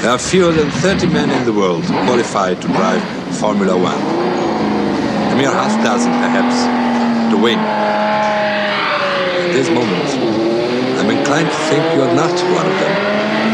There are fewer than 30 men in the world qualified to drive Formula One. A mere half dozen, perhaps, to win. At this moment, I'm inclined to think you are not one of them.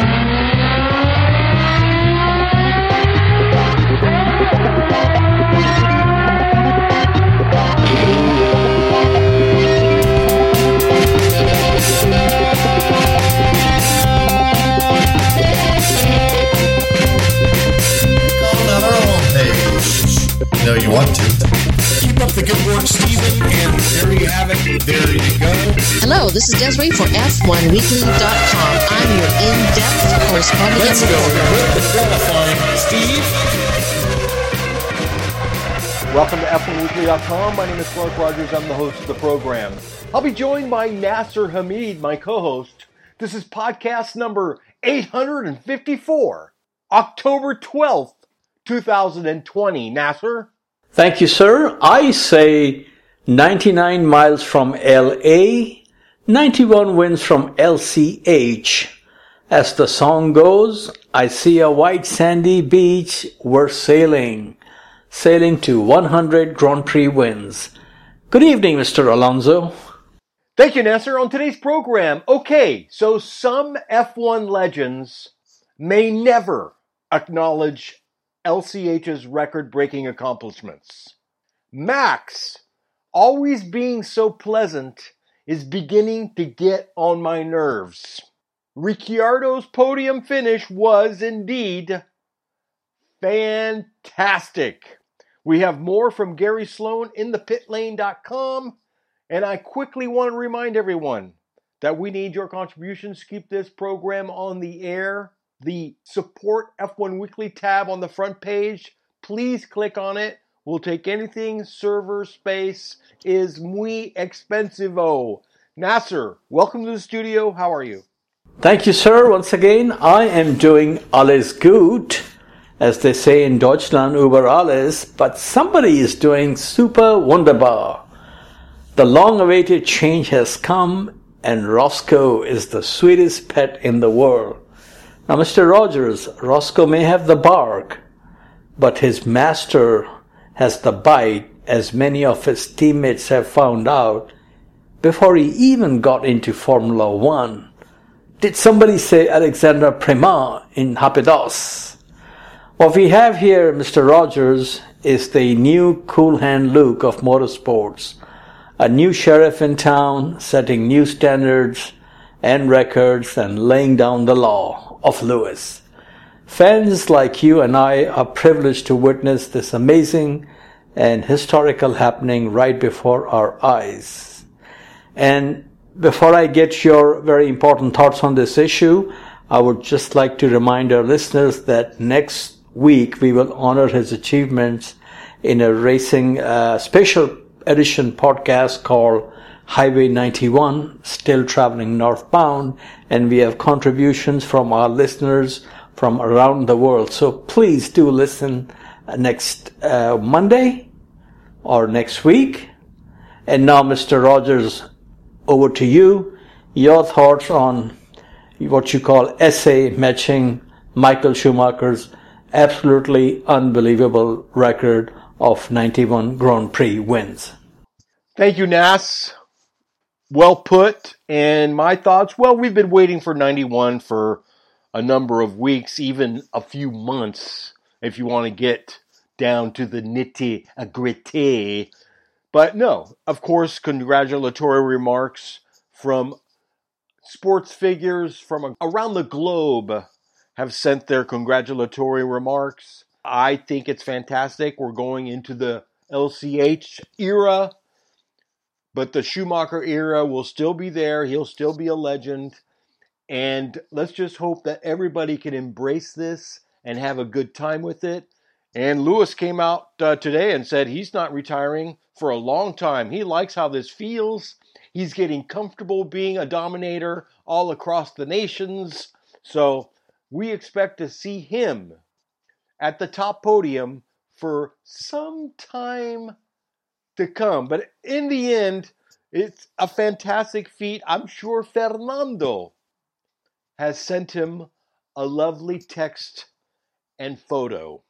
No, you want to. Keep up the good work, Stephen, and there you have it. There you go. Hello, this is Desiree for F1Weekly.com. I'm your in-depth correspondent. Let's go with the qualifying, Steve. Welcome to F1Weekly.com. My name is Clark Rogers. I'm the host of the program. I'll be joined by Nasser Hamid, my co-host. This is podcast number 854, October 12th, 2020. Nasser? Thank you, sir. I say 99 miles from LA, 91 winds from LCH. As the song goes, I see a white sandy beach. We're sailing to 100 Grand Prix wins. Good evening, Mr. Alonso. Thank you, Nasser. On today's program, okay, so some F1 legends may never acknowledge LCH's record-breaking accomplishments. Max, always being so pleasant, is beginning to get on my nerves. Ricciardo's podium finish was indeed fantastic. We have more from Gary Sloan in thepitlane.com, and I quickly want to remind everyone that we need your contributions to keep this program on the air. The Support F1 Weekly tab on the front page, please click on it. We'll take anything. Server space is muy expensivo. Nasser, welcome to the studio. How are you? Thank you, sir. Once again, I am doing alles gut, as they say in Deutschland, über alles, but somebody is doing super wunderbar. The long-awaited change has come, and Roscoe is the sweetest pet in the world. Now, Mr. Rogers, Roscoe may have the bark, but his master has the bite, as many of his teammates have found out before he even got into Formula One. Did somebody say Alexander Premat in Rapidos? What we have here, Mr. Rogers, is the new cool hand Luke of motorsports, a new sheriff in town, setting new standards and records and laying down the law of Lewis. Fans like you and I are privileged to witness this amazing and historical happening right before our eyes. And before I get your very important thoughts on this issue, I would just like to remind our listeners that next week we will honor his achievements in a racing special edition podcast called Highway 91, Still Traveling Northbound, and we have contributions from our listeners from around the world. So please do listen next Monday or next week. And now, Mr. Rogers, over to you. Your thoughts on what you call essay matching Michael Schumacher's absolutely unbelievable record of 91 Grand Prix wins. Thank you, Nas. Well put. And my thoughts, well, we've been waiting for 91 for a number of weeks, even a few months, if you want to get down to the nitty-gritty. But no, of course, congratulatory remarks from sports figures from around the globe have sent their congratulatory remarks. I think it's fantastic. We're going into the LCH era. But the Schumacher era will still be there. He'll still be a legend. And let's just hope that everybody can embrace this and have a good time with it. And Lewis came out today and said he's not retiring for a long time. He likes how this feels. He's getting comfortable being a dominator all across the nations. So we expect to see him at the top podium for some time to come. But in the end, it's a fantastic feat. I'm sure Fernando has sent him a lovely text and photo.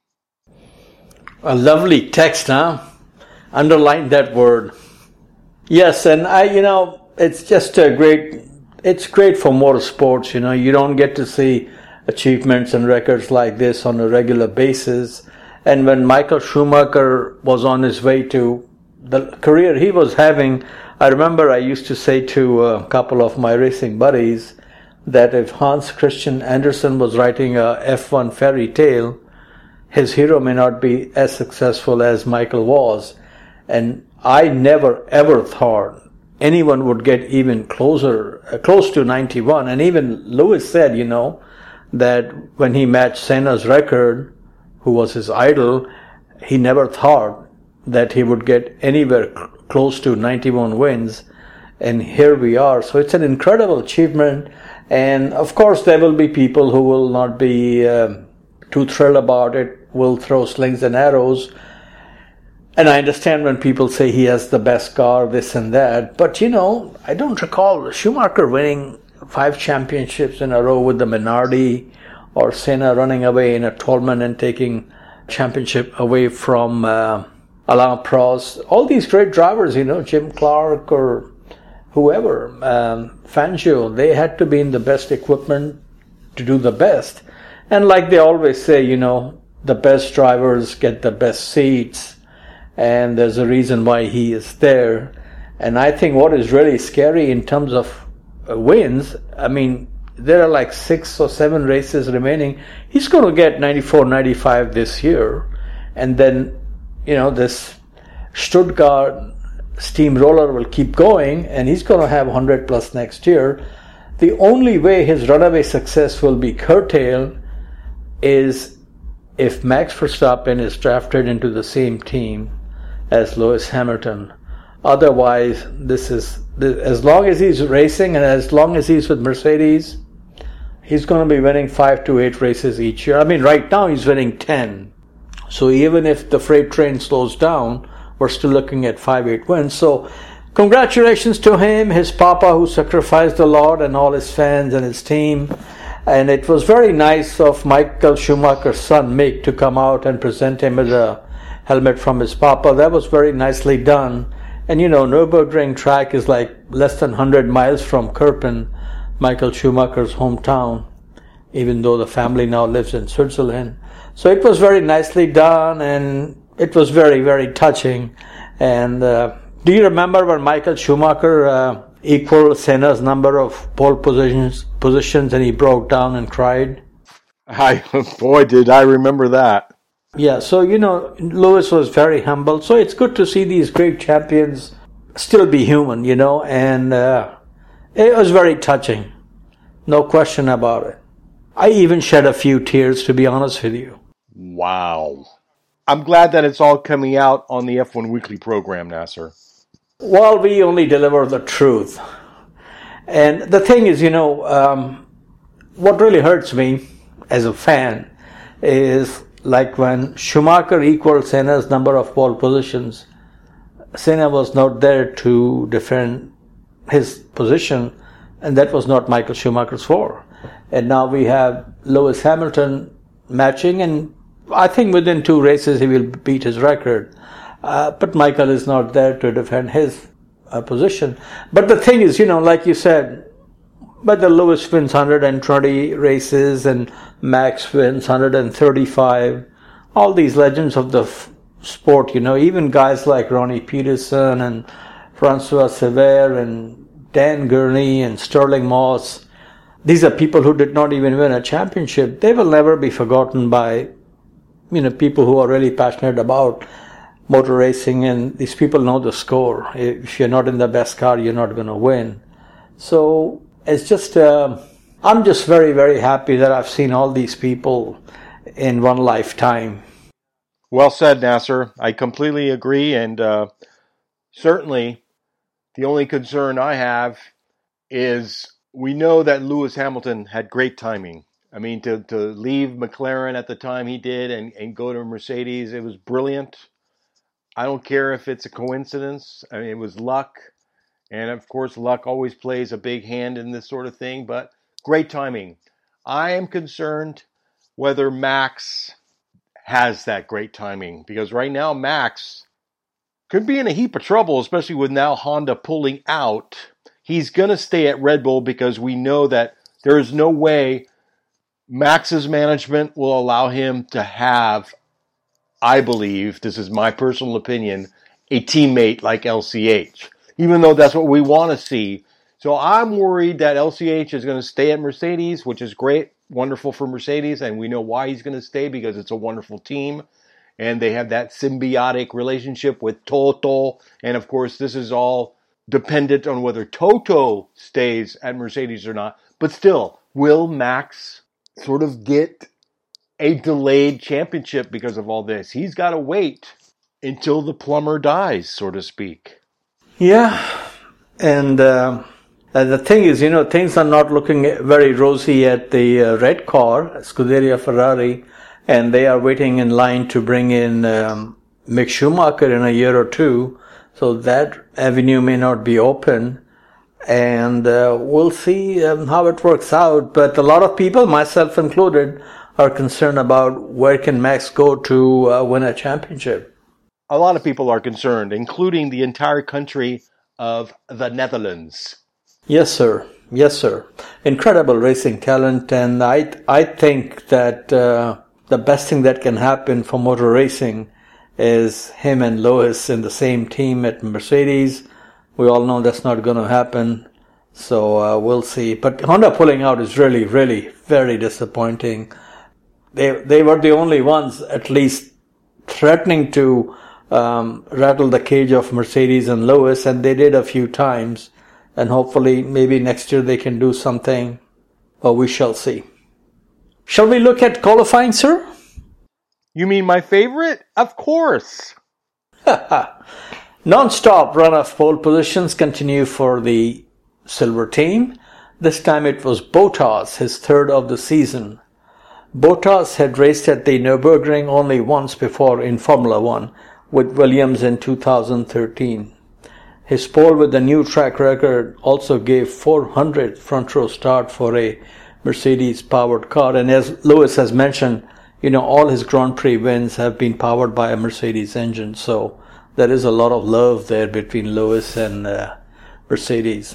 A lovely text, huh? Underline that word. Yes, and it's just it's great for motorsports. You don't get to see achievements and records like this on a regular basis. And when Michael Schumacher was on his way to the career he was having, I remember I used to say to a couple of my racing buddies that if Hans Christian Andersen was writing a F1 fairy tale, his hero may not be as successful as Michael was. And I never ever thought anyone would get even close to 91. And even Lewis said, that when he matched Senna's record, who was his idol, he never thought that he would get anywhere close to 91 wins. And here we are. So it's an incredible achievement. And of course, there will be people who will not be too thrilled about it, will throw slings and arrows. And I understand when people say he has the best car, this and that. But, I don't recall Schumacher winning 5 championships in a row with the Minardi, or Senna running away in a Tolman and taking championship away from Alain Prost. All these great drivers, Jim Clark or whoever, Fangio, they had to be in the best equipment to do the best. And like they always say, the best drivers get the best seats. And there's a reason why he is there. And I think what is really scary in terms of wins, there are like 6 or 7 races remaining. He's going to get 94, 95 this year. And then, this Stuttgart steamroller will keep going, and he's going to have 100 plus next year. The only way his runaway success will be curtailed is if Max Verstappen is drafted into the same team as Lewis Hamilton. Otherwise, as long as he's racing and as long as he's with Mercedes, he's going to be winning 5 to 8 races each year. Right now he's winning 10. So even if the freight train slows down, we're still looking at 5-8 wins. So congratulations to him, his papa who sacrificed a lot, and all his fans and his team. And it was very nice of Michael Schumacher's son, Mick, to come out and present him with a helmet from his papa. That was very nicely done. And Nürburgring track is like less than 100 miles from Kerpen, Michael Schumacher's hometown, even though the family now lives in Switzerland. So it was very nicely done, and it was very, very touching. And do you remember when Michael Schumacher equaled Senna's number of pole positions and he broke down and cried? Boy, did I remember that. Yeah, so, Lewis was very humble. So it's good to see these great champions still be human, and it was very touching. No question about it. I even shed a few tears, to be honest with you. Wow. I'm glad that it's all coming out on the F1 Weekly program, Nasser. Well, we only deliver the truth. And the thing is, what really hurts me as a fan is like when Schumacher equaled Senna's number of pole positions, Senna was not there to defend his position, and that was not Michael Schumacher's fault. And now we have Lewis Hamilton matching, and I think within 2 races he will beat his record. But Michael is not there to defend his position. But the thing is, like you said, whether Lewis wins 120 races and Max wins 135, all these legends of the sport, even guys like Ronnie Peterson and Francois Sever and Dan Gurney and Sterling Moss, these are people who did not even win a championship. They will never be forgotten by, people who are really passionate about motor racing, and these people know the score. If you're not in the best car, you're not going to win. So it's just, I'm just very, very happy that I've seen all these people in one lifetime. Well said, Nasser. I completely agree, and certainly the only concern I have is we know that Lewis Hamilton had great timing. To leave McLaren at the time he did and go to Mercedes, it was brilliant. I don't care if it's a coincidence. It was luck. And of course, luck always plays a big hand in this sort of thing, but great timing. I am concerned whether Max has that great timing, because right now Max could be in a heap of trouble, especially with now Honda pulling out. He's going to stay at Red Bull because we know that there is no way Max's management will allow him to have, I believe, this is my personal opinion, a teammate like LCH, even though that's what we want to see. So I'm worried that LCH is going to stay at Mercedes, which is great, wonderful for Mercedes, and we know why he's going to stay, because it's a wonderful team, and they have that symbiotic relationship with Toto, and of course this is all dependent on whether Toto stays at Mercedes or not. But still, will Max sort of get a delayed championship because of all this? He's got to wait until the plumber dies, so to speak. Yeah, and the thing is, things are not looking very rosy at the red car, Scuderia Ferrari, and they are waiting in line to bring in Mick Schumacher in a year or two, so that avenue may not be open, and we'll see how it works out. But a lot of people, myself included, are concerned about where can Max go to win a championship. A lot of people are concerned, including the entire country of the Netherlands. Yes, sir. Yes, sir. Incredible racing talent, and I think that the best thing that can happen for motor racing is him and Lewis in the same team at Mercedes. We all know that's not going to happen, so we'll see. But Honda pulling out is really, really very disappointing. They were the only ones, at least, threatening to rattle the cage of Mercedes and Lewis, and they did a few times. And hopefully, maybe next year they can do something, but we shall see. Shall we look at qualifying, sir? You mean my favorite? Of course. Non-stop run of pole positions continue for the Silver team. This time it was Bottas, his third of the season. Bottas had raced at the Nürburgring only once before in Formula One with Williams in 2013. His pole with the new track record also gave 400th front row start for a Mercedes-powered car. And as Lewis has mentioned, all his Grand Prix wins have been powered by a Mercedes engine. So there is a lot of love there between Lewis and Mercedes.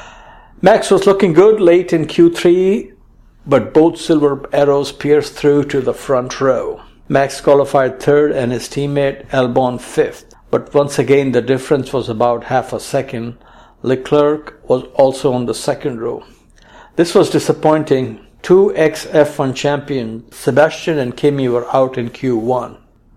Max was looking good late in Q3, but both silver arrows pierced through to the front row. Max qualified third and his teammate Albon fifth. But once again, the difference was about half a second. Leclerc was also on the second row. This was disappointing. Two ex-F1 champions, Sebastian and Kimi, were out in Q1.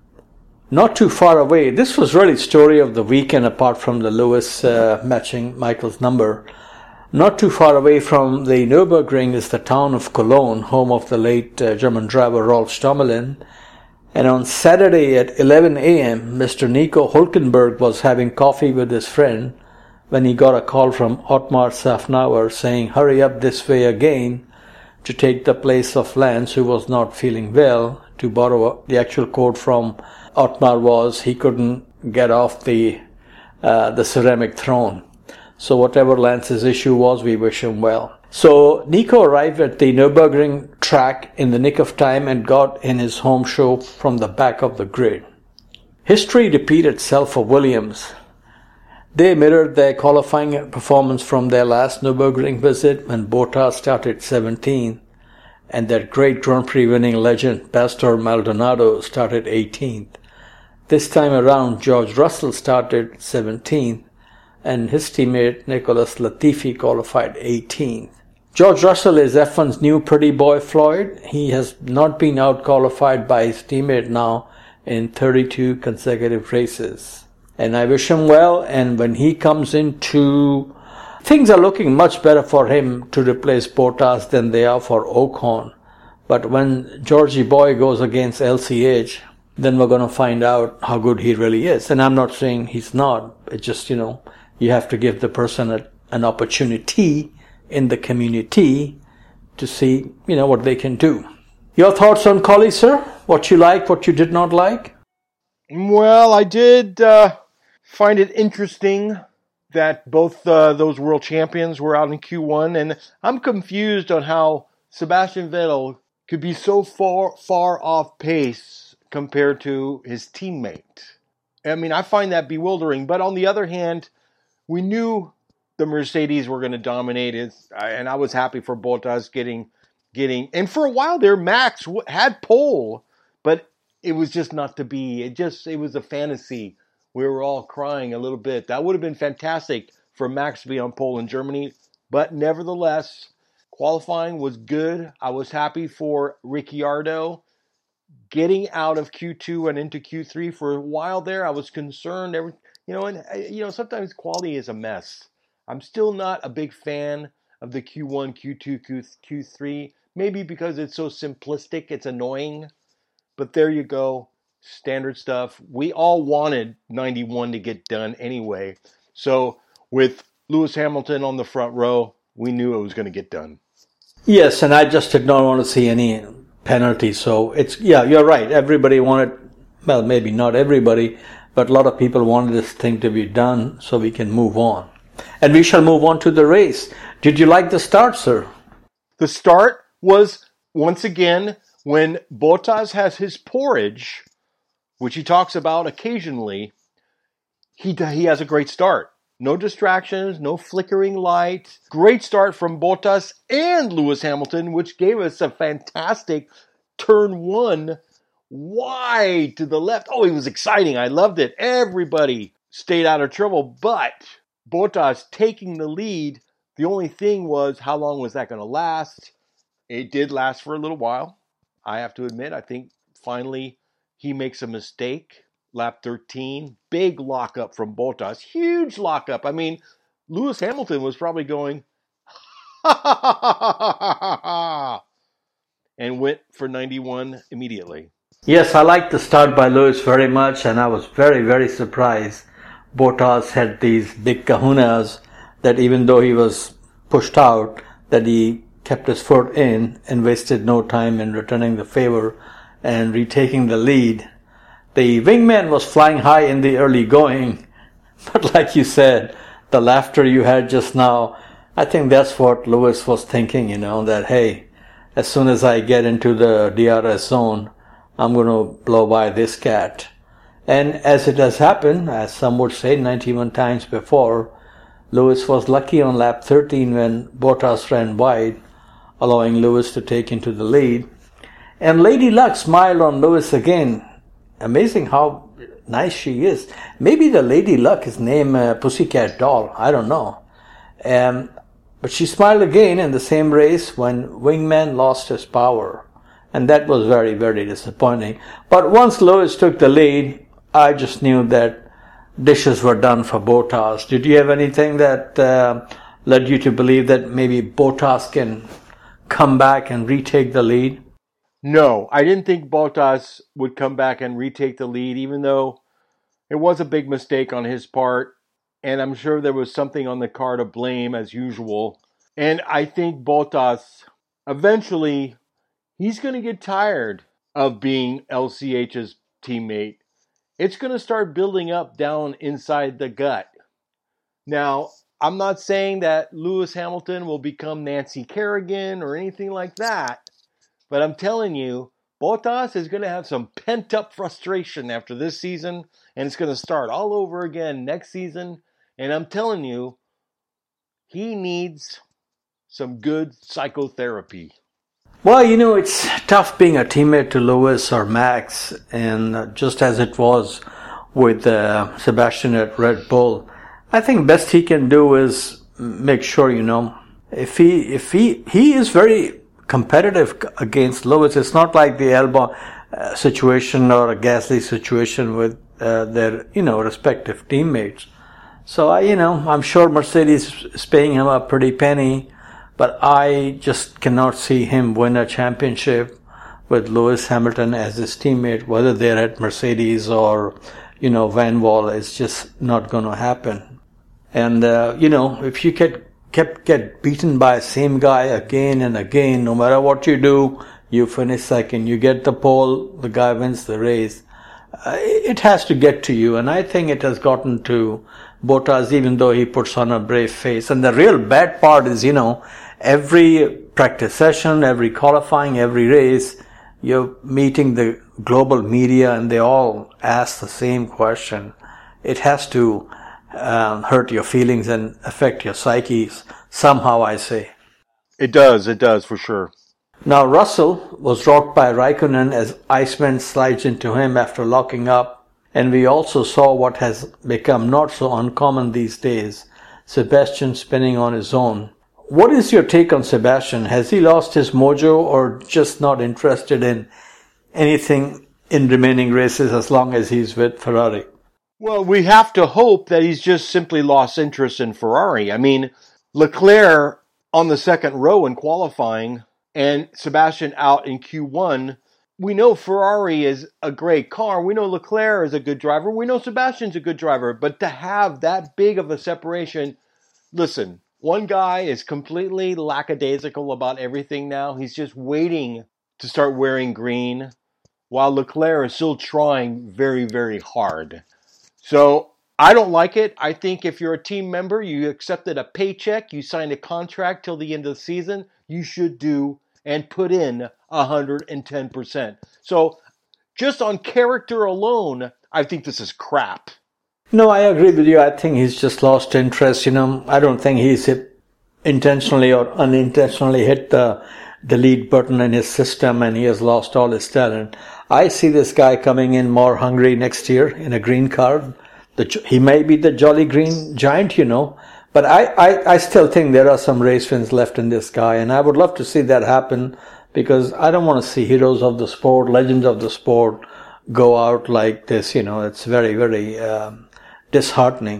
Not too far away, this was really story of the weekend apart from the Lewis matching Michael's number. Not too far away from the Nürburgring is the town of Cologne, home of the late German driver Rolf Stommelen. And on Saturday at 11 a.m., Mr. Nico Hülkenberg was having coffee with his friend when he got a call from Otmar Szafnauer saying, "Hurry up this way again," to take the place of Lance, who was not feeling well. To borrow the actual quote from Otmar was, he couldn't get off the ceramic throne. So whatever Lance's issue was, we wish him well. So Nico arrived at the Nürburgring track in the nick of time and got in his home show from the back of the grid. History repeated itself for Williams. They mirrored their qualifying performance from their last Nürburgring visit when Bottas started 17th and their great Grand Prix winning legend Pastor Maldonado started 18th. This time around, George Russell started 17th and his teammate Nicholas Latifi qualified 18th. George Russell is F1's new pretty boy Floyd. He has not been out-qualified by his teammate now in 32 consecutive races. And I wish him well, and when he comes into... Things are looking much better for him to replace Bottas than they are for Ocon. But when Georgie Boy goes against LCH, then we're going to find out how good he really is. And I'm not saying he's not. It's just, you have to give the person an opportunity in the community to see, what they can do. Your thoughts on Collie, sir? What you like, what you did not like? Well, I did find it interesting that both those world champions were out in Q1, and I'm confused on how Sebastian Vettel could be so far off pace compared to his teammate. I mean, I find that bewildering. But on the other hand, we knew the Mercedes were going to dominate it, and I was happy for Bottas getting. And for a while there, Max had pole, but it was just not to be. It was a fantasy. We were all crying a little bit. That would have been fantastic for Max to be on pole in Germany. But nevertheless, qualifying was good. I was happy for Ricciardo getting out of Q2 and into Q3. For a while there, I was concerned. Sometimes quality is a mess. I'm still not a big fan of the Q1, Q2, Q3. Maybe because it's so simplistic, it's annoying. But there you go. Standard stuff. We all wanted 91 to get done anyway. So with Lewis Hamilton on the front row, we knew it was going to get done. Yes, and I just did not want to see any penalty. So you're right. Everybody wanted, well, maybe not everybody, but a lot of people wanted this thing to be done so we can move on. And we shall move on to the race. Did you like the start, sir? The start was, once again, when Bottas has his porridge, which he talks about occasionally, he has a great start. No distractions, no flickering light. Great start from Bottas and Lewis Hamilton, which gave us a fantastic turn one wide to the left. Oh, it was exciting. I loved it. Everybody stayed out of trouble, but Bottas taking the lead, the only thing was, how long was that going to last? It did last for a little while. I have to admit, I think finally he makes a mistake. Lap 13, big lockup from Bottas. Huge lockup. I mean, Lewis Hamilton was probably going, ha ha ha ha ha ha, and went for 91 immediately. Yes, I liked the start by Lewis very much, and I was very, very surprised. Bottas had these big kahunas that even though he was pushed out, that he kept his foot in and wasted no time in returning the favor and retaking the lead. The wingman was flying high in the early going, but like you said, the laughter you had just now, I think that's what Lewis was thinking, that, hey, as soon as I get into the DRS zone, I'm going to blow by this cat. And as it has happened, as some would say 91 times before, Lewis was lucky on lap 13 when Bottas ran wide, allowing Lewis to take into the lead. And Lady Luck smiled on Lewis again. Amazing how nice she is. Maybe the Lady Luck is named Pussycat Doll. I don't know. But she smiled again in the same race when Wingman lost his power. And that was very, very disappointing. But once Lewis took the lead, I just knew that dishes were done for Bottas. Did you have anything that led you to believe that maybe Bottas can come back and retake the lead? No, I didn't think Bottas would come back and retake the lead, even though it was a big mistake on his part. And I'm sure there was something on the car to blame, as usual. And I think Bottas, eventually, he's going to get tired of being LCH's teammate. It's going to start building up down inside the gut. Now, I'm not saying that Lewis Hamilton will become Nancy Kerrigan or anything like that. But I'm telling you, Bottas is going to have some pent-up frustration after this season, and it's going to start all over again next season. And I'm telling you, he needs some good psychotherapy. Well, it's tough being a teammate to Lewis or Max, and just as it was with Sebastian at Red Bull, I think best he can do is make sure, if he is very competitive against Lewis. It's not like the Albon situation or a Gasly situation with their, respective teammates. So, I'm sure Mercedes is paying him a pretty penny, but I just cannot see him win a championship with Lewis Hamilton as his teammate, whether they're at Mercedes or, Van Wall. It's just not going to happen. And, if you get beaten by the same guy again and again, no matter what you do, you finish second, you get the pole, the guy wins the race. It has to get to you, and I think it has gotten to Bottas, even though he puts on a brave face. And the real bad part is, every practice session, every qualifying, every race, you're meeting the global media and they all ask the same question. It has to hurt your feelings and affect your psyches somehow, I say. It does for sure. Now, Russell was rocked by Raikkonen as Iceman slides into him after locking up, and we also saw what has become not so uncommon these days, Sebastian spinning on his own. What is your take on Sebastian? Has he lost his mojo or just not interested in anything in remaining races as long as he's with Ferrari? Well, we have to hope that he's just simply lost interest in Ferrari. I mean, Leclerc on the second row in qualifying and Sebastian out in Q1. We know Ferrari is a great car. We know Leclerc is a good driver. We know Sebastian's a good driver. But to have that big of a separation, listen, one guy is completely lackadaisical about everything now. He's just waiting to start wearing green, while Leclerc is still trying very, very hard. So I don't like it. I think if you're a team member, you accepted a paycheck, you signed a contract till the end of the season, you should do and put in 110%. So just on character alone, I think this is crap. No, I agree with you. I think he's just lost interest. I don't think he's intentionally or unintentionally hit the delete button in his system and he has lost all his talent. I see this guy coming in more hungry next year in a green car. He may be the jolly green giant, but I still think there are some race wins left in this guy, and I would love to see that happen because I don't want to see heroes of the sport, legends of the sport go out like this. It's very, very disheartening.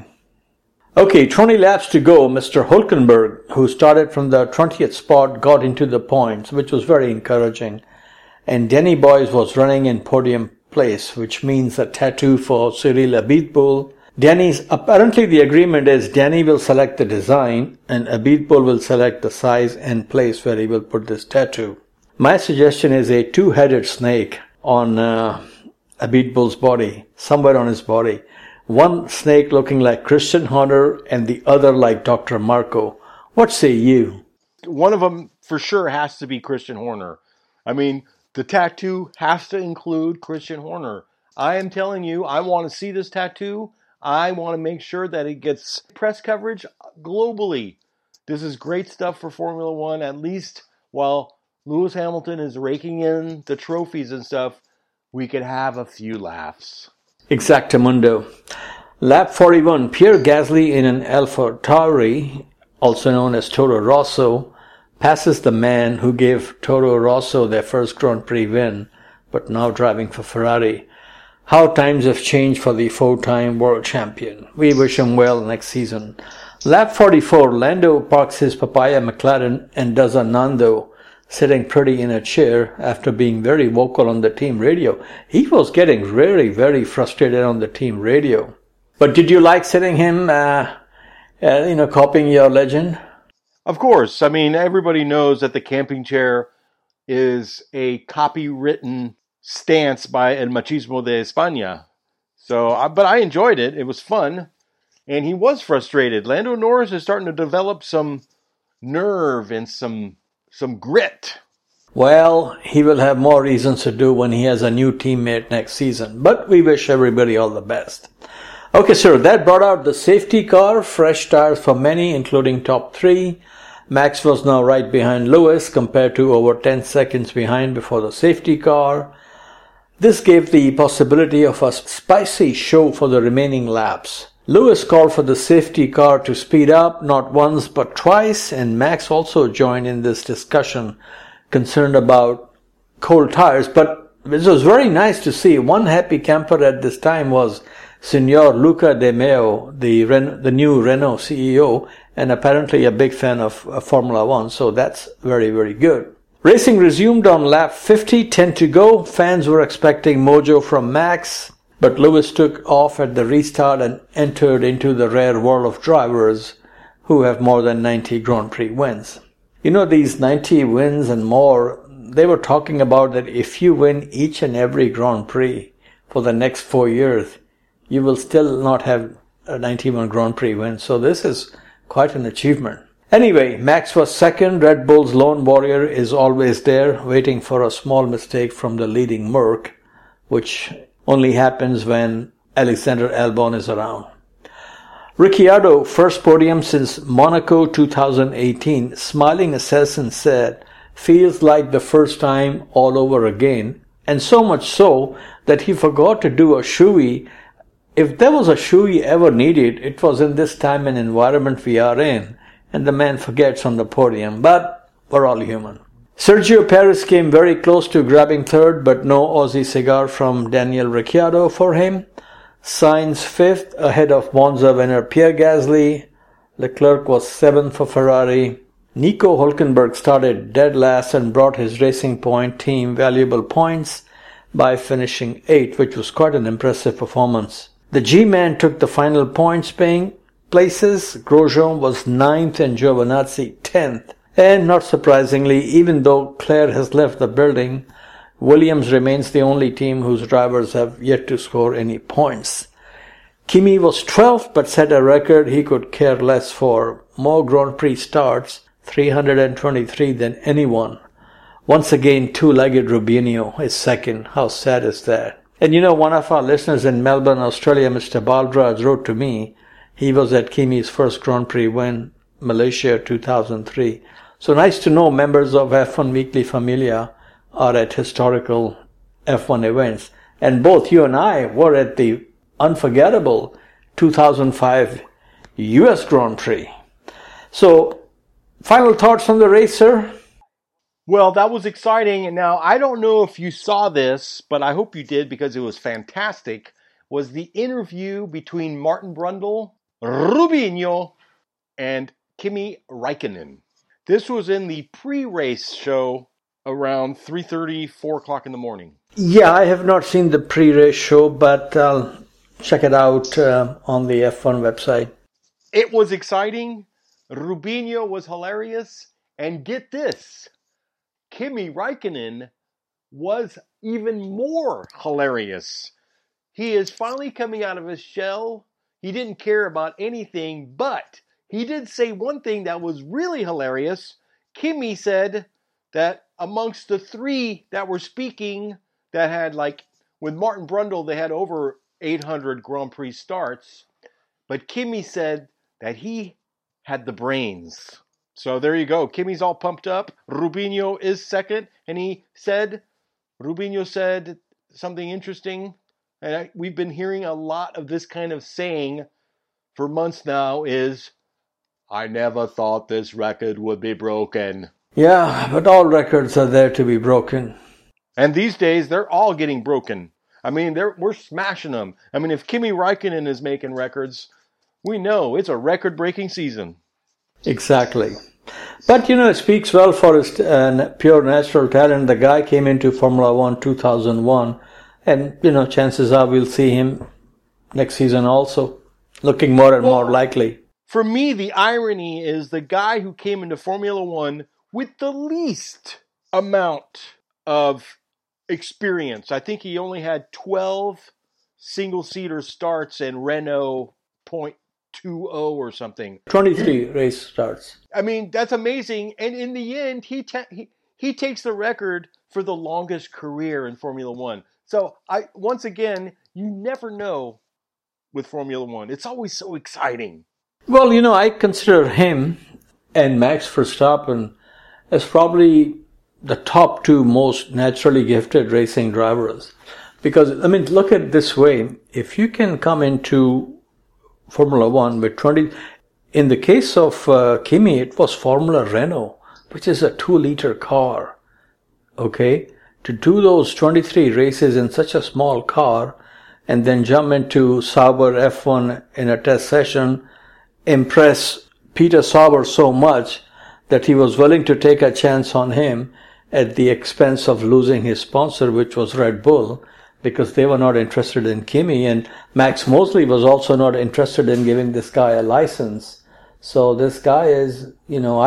Okay, 20 laps to go. Mr. Hülkenberg, who started from the 20th spot, got into the points, which was very encouraging. And Danny Boys was running in podium place, which means a tattoo for Cyril Abiteboul. Apparently the agreement is Danny will select the design and Abiteboul will select the size and place where he will put this tattoo. My suggestion is a two-headed snake on Abiteboul's body, somewhere on his body. One snake looking like Christian Horner and the other like Dr. Marco. What say you? One of them for sure has to be Christian Horner. I mean, the tattoo has to include Christian Horner. I am telling you, I want to see this tattoo. I want to make sure that it gets press coverage globally. This is great stuff for Formula One, at least while Lewis Hamilton is raking in the trophies and stuff, we could have a few laughs. Exactamundo. Lap 41, Pierre Gasly in an AlphaTauri, also known as Toro Rosso, passes the man who gave Toro Rosso their first Grand Prix win, but now driving for Ferrari. How times have changed for the four-time world champion. We wish him well next season. Lap 44, Lando parks his papaya McLaren and does a Nando, sitting pretty in a chair after being very vocal on the team radio. He was getting very, very frustrated on the team radio. But did you like sitting him, copying your legend? Of course. I mean, everybody knows that the camping chair is a copywritten stance by El Machismo de España. But I enjoyed it. It was fun. And he was frustrated. Lando Norris is starting to develop some nerve and some grit. Well, he will have more reasons to do when he has a new teammate next season. But we wish everybody all the best. Okay, sir, that brought out the safety car. Fresh tires for many, including top three. Max was now right behind Lewis compared to over 10 seconds behind before the safety car. This gave the possibility of a spicy show for the remaining laps. Lewis called for the safety car to speed up not once but twice, and Max also joined in this discussion, concerned about cold tires. But it was very nice to see. One happy camper at this time was Signor Luca De Meo, the new Renault CEO, and apparently a big fan of Formula One, so that's very, very good. Racing resumed on lap 50, 10 to go. Fans were expecting mojo from Max, but Lewis took off at the restart and entered into the rare world of drivers who have more than 90 Grand Prix wins. These 90 wins and more, they were talking about that if you win each and every Grand Prix for the next 4 years, you will still not have a 91 Grand Prix wins. So this is quite an achievement. Anyway, Max was second. Red Bull's lone warrior is always there, waiting for a small mistake from the leading Merc, which only happens when Alexander Albon is around. Ricciardo, first podium since Monaco 2018, smiling assassin said, feels like the first time all over again, and so much so that he forgot to do a shoey. If there was a shoey ever needed, it was in this time and environment we are in, and the man forgets on the podium, but we're all human. Sergio Perez came very close to grabbing third, but no Aussie cigar from Daniel Ricciardo for him. Sainz fifth, ahead of Monza winner Pierre Gasly. Leclerc was seventh for Ferrari. Nico Hülkenberg started dead last and brought his Racing Point team valuable points by finishing 8th, which was quite an impressive performance. The G-Man took the final points paying places. Grosjean was 9th and Giovinazzi 10th. And not surprisingly, even though Claire has left the building, Williams remains the only team whose drivers have yet to score any points. Kimi was 12th but set a record he could care less for. More Grand Prix starts, 323 than anyone. Once again, two-legged Rubinho is second. How sad is that? And you know, one of our listeners in Melbourne, Australia, Mr. Baldraj, wrote to me. He was at Kimi's first Grand Prix win, Malaysia 2003. So nice to know members of F1 Weekly Familia are at historical F1 events. And both you and I were at the unforgettable 2005 US Grand Prix. So, final thoughts on the race, sir? Well, that was exciting. And now, I don't know if you saw this, but I hope you did because it was fantastic, was the interview between Martin Brundle, Rubinho, and Kimi Räikkönen. This was in the pre-race show around 3:30, 4 o'clock in the morning. Yeah, I have not seen the pre-race show, but I'll check it out on the F1 website. It was exciting. Rubinho was hilarious. And get this, Kimi Räikkönen was even more hilarious. He is finally coming out of his shell. He didn't care about anything, but he did say one thing that was really hilarious. Kimi said that amongst the three that were speaking that had, like, with Martin Brundle, they had over 800 Grand Prix starts. But Kimi said that he had the brains. So there you go. Kimi's all pumped up. Rubinho is second. And Rubinho said something interesting. And we've been hearing a lot of this kind of saying for months now is, I never thought this record would be broken. Yeah, but all records are there to be broken. And these days, they're all getting broken. I mean, we're smashing them. I mean, if Kimi Räikkönen is making records, we know it's a record-breaking season. Exactly. But, you know, it speaks well for his pure natural talent. The guy came into Formula One 2001. And, you know, chances are we'll see him next season also. Looking more and more likely. For me, the irony is the guy who came into Formula One with the least amount of experience. I think he only had 12 single-seater starts in Renault .20 or something. 23 race starts. I mean, that's amazing. And in the end, he takes the record for the longest career in Formula One. So, once again, you never know with Formula One. It's always so exciting. Well, you know, I consider him and Max Verstappen as probably the top two most naturally gifted racing drivers. Because, I mean, look at it this way. If you can come into Formula One with 20... In the case of Kimi, it was Formula Renault, which is a 2-liter car. Okay? To do those 23 races in such a small car and then jump into Sauber F1 in a test session, impress Peter Sauber so much that he was willing to take a chance on him at the expense of losing his sponsor, which was Red Bull, because they were not interested in Kimi, and Max Mosley was also not interested in giving this guy a license. So this guy is, you know,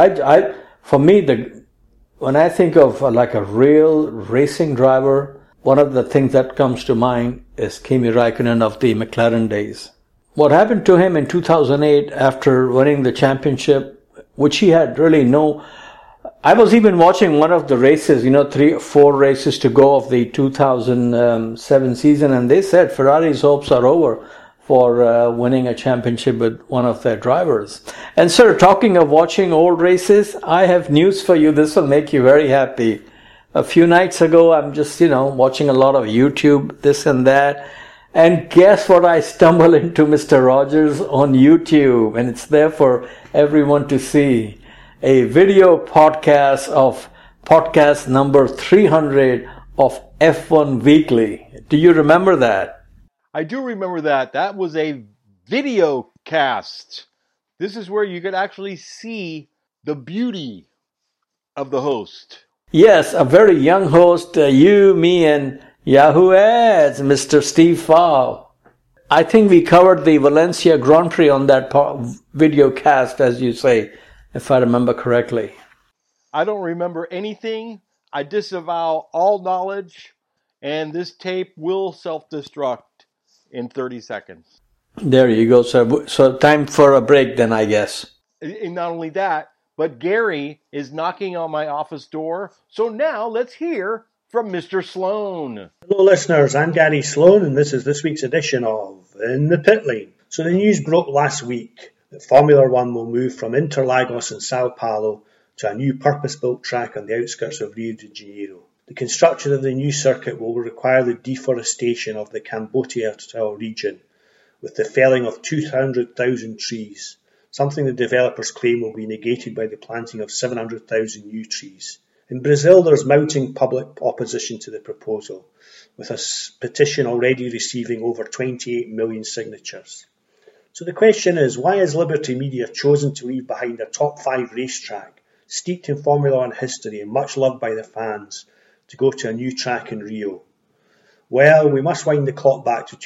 for me, when I think of like a real racing driver, one of the things that comes to mind is Kimi Räikkönen of the McLaren days. What happened to him in 2008 after winning the championship which he had really no. I was even watching one of the races, 3 or 4 races to go of the 2007 season, and they said Ferrari's hopes are over for winning a championship with one of their drivers. And sir, talking of watching old races, I have news for you. This will make you very happy. A few nights ago, I'm just, watching a lot of YouTube, this and that. And guess what I stumbled into, Mr. Rogers, on YouTube. And it's there for everyone to see. A video podcast of podcast number 300 of F1 Weekly. Do you remember that? I do remember that. That was a video cast. This is where you could actually see the beauty of the host. Yes, a very young host, you, me, and Yahoo Ads, Mr. Steve Fahl. I think we covered the Valencia Grand Prix on that video cast, as you say, if I remember correctly. I don't remember anything. I disavow all knowledge, and this tape will self-destruct in 30 seconds. There you go, sir. So time for a break then, I guess. And not only that, but Gary is knocking on my office door. So now let's hear from Mr. Sloan. Hello listeners, I'm Gary Sloan and this is this week's edition of In the Pit Lane. So the news broke last week that Formula One will move from Interlagos and Sao Paulo to a new purpose-built track on the outskirts of Rio de Janeiro. The construction of the new circuit will require the deforestation of the Cambodia region, with the felling of 200,000 trees, something the developers claim will be negated by the planting of 700,000 new trees. In Brazil, there is mounting public opposition to the proposal, with a petition already receiving over 28 million signatures. So the question is, why has Liberty Media chosen to leave behind a top 5 racetrack, steeped in Formula One history and much loved by the fans, to go to a new track in Rio? Well, we must wind the clock back to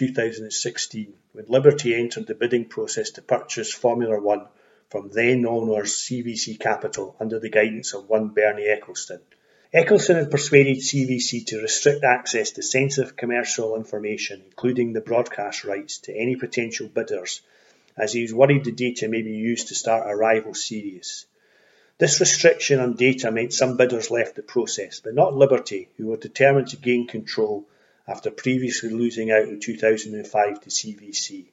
2016, when Liberty entered the bidding process to purchase Formula One from then owners CVC Capital under the guidance of one Bernie Ecclestone. Ecclestone had persuaded CVC to restrict access to sensitive commercial information, including the broadcast rights, to any potential bidders, as he was worried the data may be used to start a rival series. This restriction on data meant some bidders left the process, but not Liberty, who were determined to gain control after previously losing out in 2005 to CVC.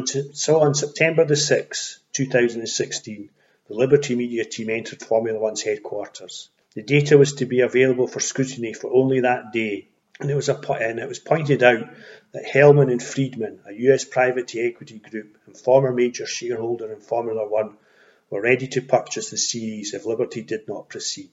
So on September the 6th, 2016, the Liberty Media team entered Formula One's headquarters. The data was to be available for scrutiny for only that day, and it was pointed out that Hellman and Friedman, a US private equity group and former major shareholder in Formula One, were ready to purchase the series if Liberty did not proceed.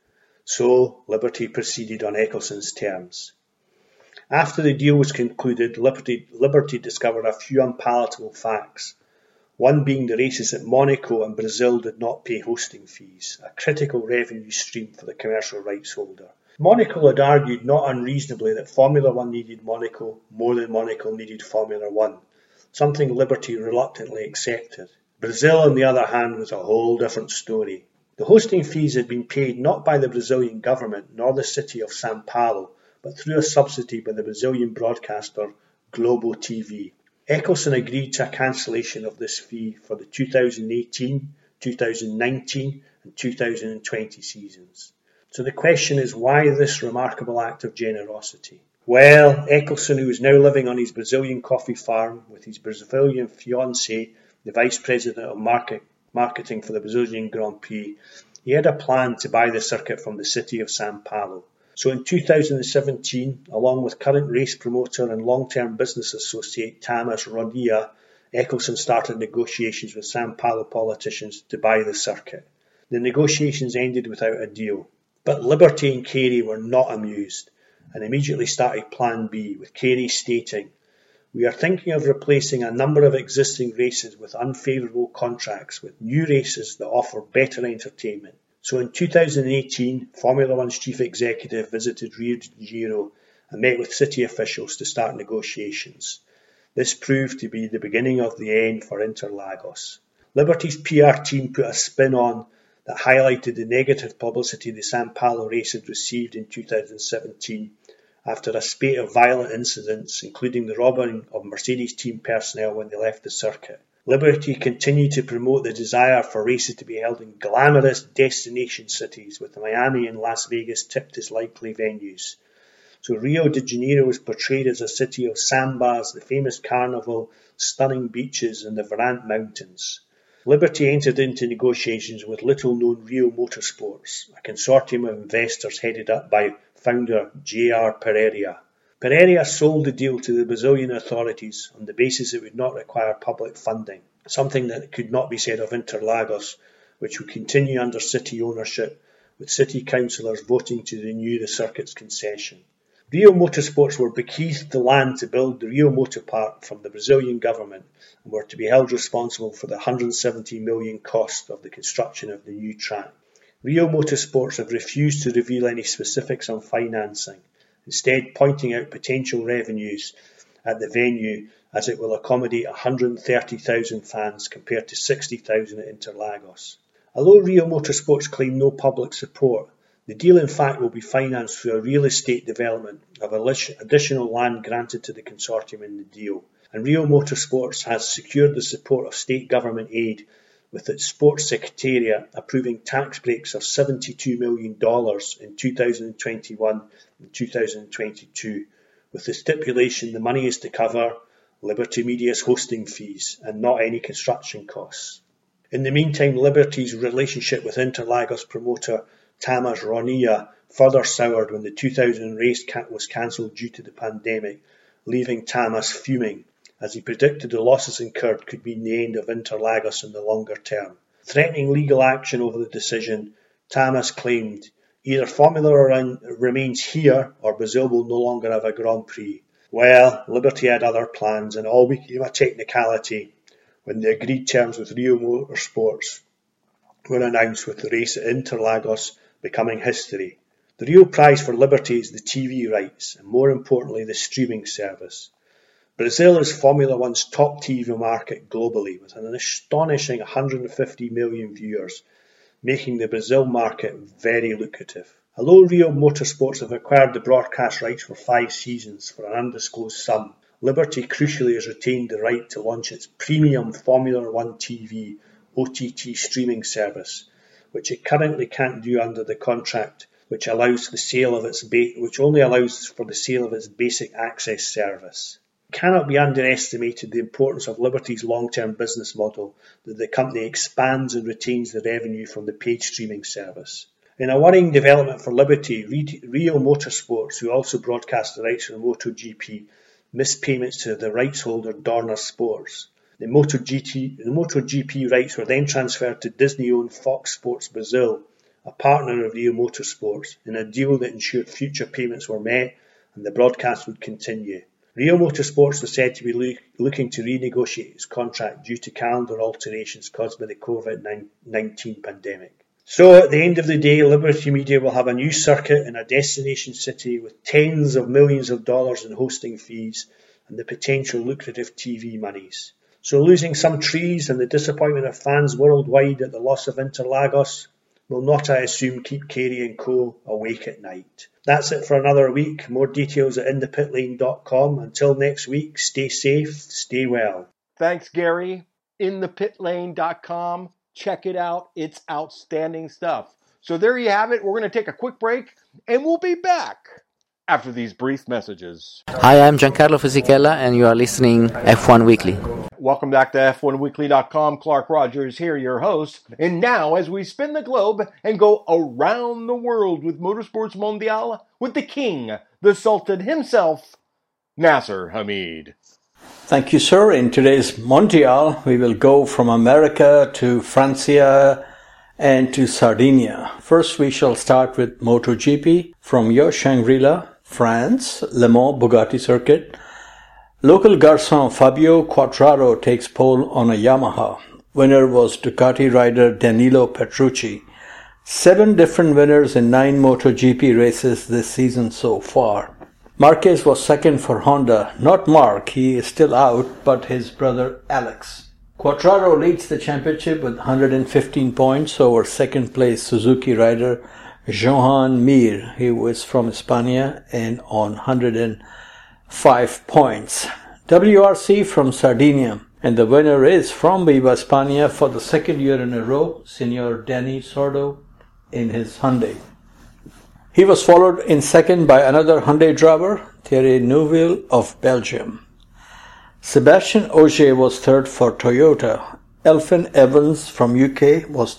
So, Liberty proceeded on Ecclestone's terms. After the deal was concluded, Liberty discovered a few unpalatable facts, one being the races at Monaco and Brazil did not pay hosting fees, a critical revenue stream for the commercial rights holder. Monaco had argued not unreasonably that Formula One needed Monaco more than Monaco needed Formula One, something Liberty reluctantly accepted. Brazil, on the other hand, was a whole different story. The hosting fees had been paid not by the Brazilian government nor the city of Sao Paulo, but through a subsidy by the Brazilian broadcaster Globo TV. Ecclestone agreed to a cancellation of this fee for the 2018, 2019 and 2020 seasons. So the question is, why this remarkable act of generosity? Well, Ecclestone, who is now living on his Brazilian coffee farm with his Brazilian fiancée, the Vice President of Marketing for the Brazilian Grand Prix, he had a plan to buy the circuit from the city of Sao Paulo. So in 2017, along with current race promoter and long-term business associate Tamas Rodia, Ecclestone started negotiations with Sao Paulo politicians to buy the circuit. The negotiations ended without a deal. But Liberty and Carey were not amused and immediately started Plan B, with Carey stating, "We are thinking of replacing a number of existing races with unfavourable contracts with new races that offer better entertainment." So in 2018, Formula One's chief executive visited Rio de Janeiro and met with city officials to start negotiations. This proved to be the beginning of the end for Interlagos. Liberty's PR team put a spin on that highlighted the negative publicity the Sao Paulo race had received in 2017 after a spate of violent incidents, including the robbing of Mercedes team personnel when they left the circuit. Liberty continued to promote the desire for races to be held in glamorous destination cities, with Miami and Las Vegas tipped as likely venues. So Rio de Janeiro was portrayed as a city of sambas, the famous carnival, stunning beaches and the Varant Mountains. Liberty entered into negotiations with little-known Rio Motorsports, a consortium of investors headed up by founder J.R. Pereira. Pereira sold the deal to the Brazilian authorities on the basis it would not require public funding, something that could not be said of Interlagos, which would continue under city ownership, with city councillors voting to renew the circuit's concession. Rio Motorsports were bequeathed the land to build the Rio Motor Park from the Brazilian government and were to be held responsible for the $170 million cost of the construction of the new track. Rio Motorsports have refused to reveal any specifics on financing, instead pointing out potential revenues at the venue as it will accommodate 130,000 fans compared to 60,000 at Interlagos. Although Rio Motorsports claim no public support, the deal in fact will be financed through a real estate development of additional land granted to the consortium in the deal, and Rio Motorsports has secured the support of state government aid, with its sports secretariat approving tax breaks of $72 million in 2021 and 2022, with the stipulation the money is to cover Liberty Media's hosting fees and not any construction costs. In the meantime, Liberty's relationship with Interlagos promoter Tamas Ronia further soured when the 2000 race was cancelled due to the pandemic, leaving Tamas fuming, as he predicted the losses incurred could mean the end of Interlagos in the longer term. Threatening legal action over the decision, Tamas claimed, "Either Formula One remains here or Brazil will no longer have a Grand Prix." Well, Liberty had other plans, and it all became a technicality when the agreed terms with Rio Motorsports were announced, with the race at Interlagos becoming history. The real prize for Liberty is the TV rights, and more importantly the streaming service. Brazil is Formula One's top TV market globally, with an astonishing 150 million viewers, making the Brazil market very lucrative. Although Rio Motorsports have acquired the broadcast rights for 5 seasons for an undisclosed sum, Liberty crucially has retained the right to launch its premium Formula One TV OTT streaming service, which it currently can't do under the contract, which only allows for the sale of its basic access service. It cannot be underestimated the importance of Liberty's long-term business model, that the company expands and retains the revenue from the paid streaming service. In a worrying development for Liberty, Rio Motorsports, who also broadcast the rights for MotoGP, missed payments to the rights holder Dorna Sports. The MotoGP rights were then transferred to Disney-owned Fox Sports Brazil, a partner of Rio Motorsports, in a deal that ensured future payments were met and the broadcast would continue. Rio Motorsports was said to be looking to renegotiate its contract due to calendar alterations caused by the COVID-19 pandemic. So at the end of the day, Liberty Media will have a new circuit in a destination city with tens of millions of dollars in hosting fees and the potential lucrative TV monies. So losing some trees and the disappointment of fans worldwide at the loss of Interlagos will not, I assume, keep Carey & Co. awake at night. That's it for another week. More details at inthepitlane.com. Until next week, stay safe, stay well. Thanks, Gary. inthepitlane.com. Check it out. It's outstanding stuff. So there you have it. We're going to take a quick break, and we'll be back after these brief messages. Hi, I'm Giancarlo Fisichella, and you are listening F1 Weekly. Welcome back to F1Weekly.com. Clark Rogers here, your host. And now, as we spin the globe and go around the world with Motorsports Mondial, with the king, the Sultan himself, Nasser Hamid. Thank you, sir. In today's Mondial, we will go from America to Francia and to Sardinia. First, we shall start with MotoGP from your Shangri-La, France, Le Mans Bugatti circuit. Local garçon Fabio Quartararo takes pole on a Yamaha. Winner was Ducati rider Danilo Petrucci. 7 different winners in 9 MotoGP races this season so far. Marquez was second for Honda. Not Mark, he is still out, but his brother Alex. Quartararo leads the championship with 115 points over second place Suzuki rider Johan Mir, who is from España, and on 105 points. WRC from Sardinia. And the winner is from Viva España for the second year in a row, Senor Danny Sordo in his Hyundai. He was followed in second by another Hyundai driver, Thierry Neuville of Belgium. Sebastian Ogier was third for Toyota. Elfyn Evans from UK was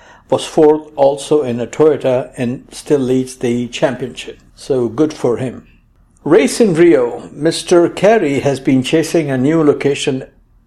fourth also in a Toyota and still leads the championship. So good for him. Race in Rio. Mr. Carey has been chasing a new location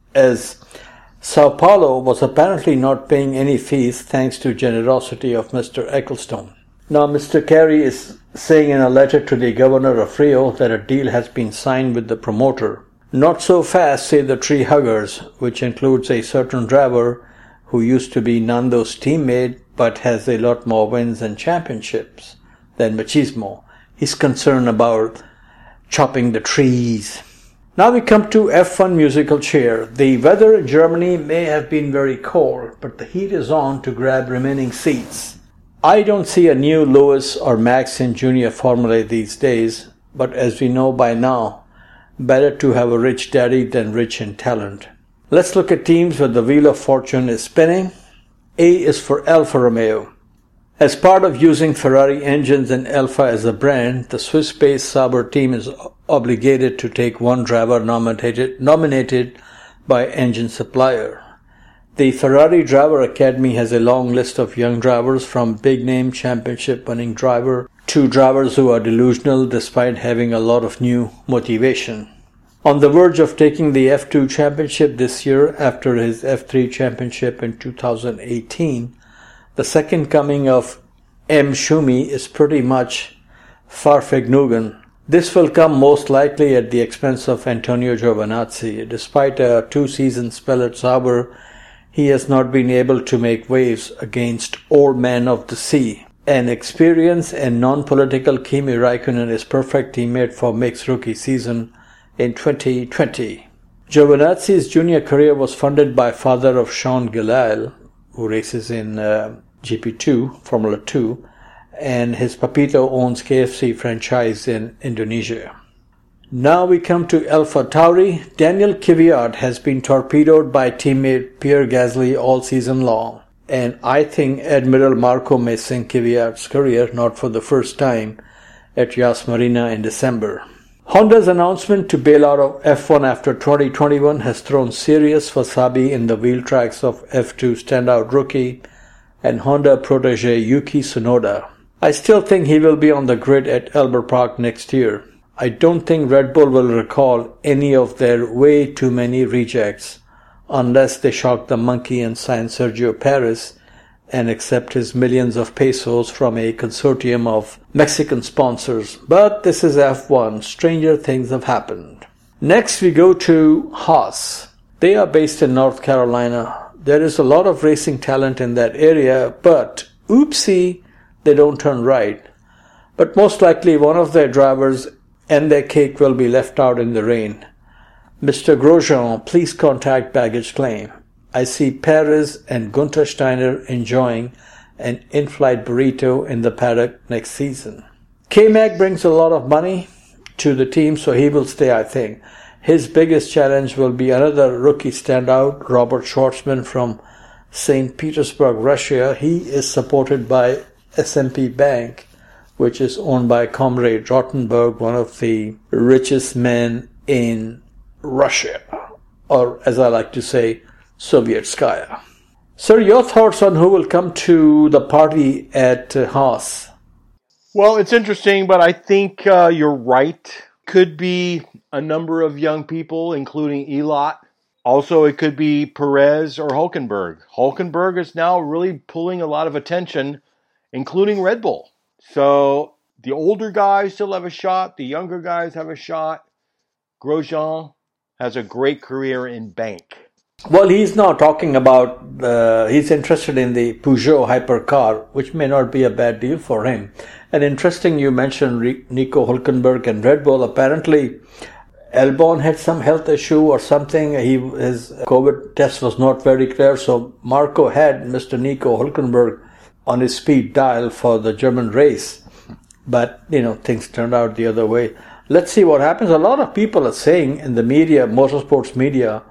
as Sao Paulo was apparently not paying any fees thanks to generosity of Mr. Ecclestone. Now Mr. Carey is saying in a letter to the governor of Rio that a deal has been signed with the promoter. Not so fast, say the tree huggers, which includes a certain driver who used to be Nando's teammate but has a lot more wins and championships than Machismo. He's concerned about chopping the trees. Now we come to F1 musical chair. The weather in Germany may have been very cold, but the heat is on to grab remaining seats. I don't see a new Lewis or Max in Junior Formula these days, but as we know by now, better to have a rich daddy than rich in talent. Let's look at teams where the wheel of fortune is spinning. A is for Alfa Romeo. As part of using Ferrari engines and Alfa as a brand, the Swiss-based Sauber team is obligated to take one driver nominated by engine supplier. The Ferrari Driver Academy has a long list of young drivers from big-name championship-winning driver to drivers who are delusional despite having a lot of new motivation. On the verge of taking the F2 championship this year after his F3 championship in 2018, the second coming of M. Schumi is pretty much Fahrvergnügen. This will come most likely at the expense of Antonio Giovinazzi. Despite a 2-season spell at Sauber, he has not been able to make waves against old men of the sea. An experienced and non-political Kimi Räikkönen is perfect teammate for Mick's rookie season in 2020. Giovinazzi's junior career was funded by father of Sean Gelael, who races in GP2, Formula 2, and his Papito owns KFC franchise in Indonesia. Now we come to Alpha Tauri. Daniel Kvyat has been torpedoed by teammate Pierre Gasly all season long, and I think Admiral Marko may sink Kvyat's career, not for the first time, at Yas Marina in December. Honda's announcement to bail out of F1 after 2021 has thrown serious wasabi in the wheel tracks of F2 standout rookie and Honda protege Yuki Tsunoda. I still think he will be on the grid at Albert Park next year. I don't think Red Bull will recall any of their way too many rejects unless they shock the monkey and sign Sergio Perez and accept his millions of pesos from a consortium of Mexican sponsors. But this is F1. Stranger things have happened. Next we go to Haas. They are based in North Carolina. There is a lot of racing talent in that area, but oopsie, they don't turn right. But most likely one of their drivers and their cake will be left out in the rain. Mr. Grosjean, please contact baggage claim. I see Perez and Gunther Steiner enjoying an in-flight burrito in the paddock next season. K-Mag brings a lot of money to the team, so he will stay, I think. His biggest challenge will be another rookie standout, Robert Schwartzman from St. Petersburg, Russia. He is supported by SMP Bank, which is owned by Comrade Rottenberg, one of the richest men in Russia, or as I like to say, Sovietskaya. Sir, your thoughts on who will come to the party at Haas? Well, it's interesting, but I think you're right. Could be a number of young people, including Elot. Also, it could be Perez or Hülkenberg. Hülkenberg is now really pulling a lot of attention, including Red Bull. So the older guys still have a shot. The younger guys have a shot. Grosjean has a great career in bank. Well, he's now talking about, he's interested in the Peugeot hypercar, which may not be a bad deal for him. And interesting, you mentioned Nico Hülkenberg and Red Bull. Apparently, Albon had some health issue or something. His COVID test was not very clear. So Marco had Mr. Nico Hülkenberg on his speed dial for the German race. But, things turned out the other way. Let's see what happens. A lot of people are saying in the media, motorsports media,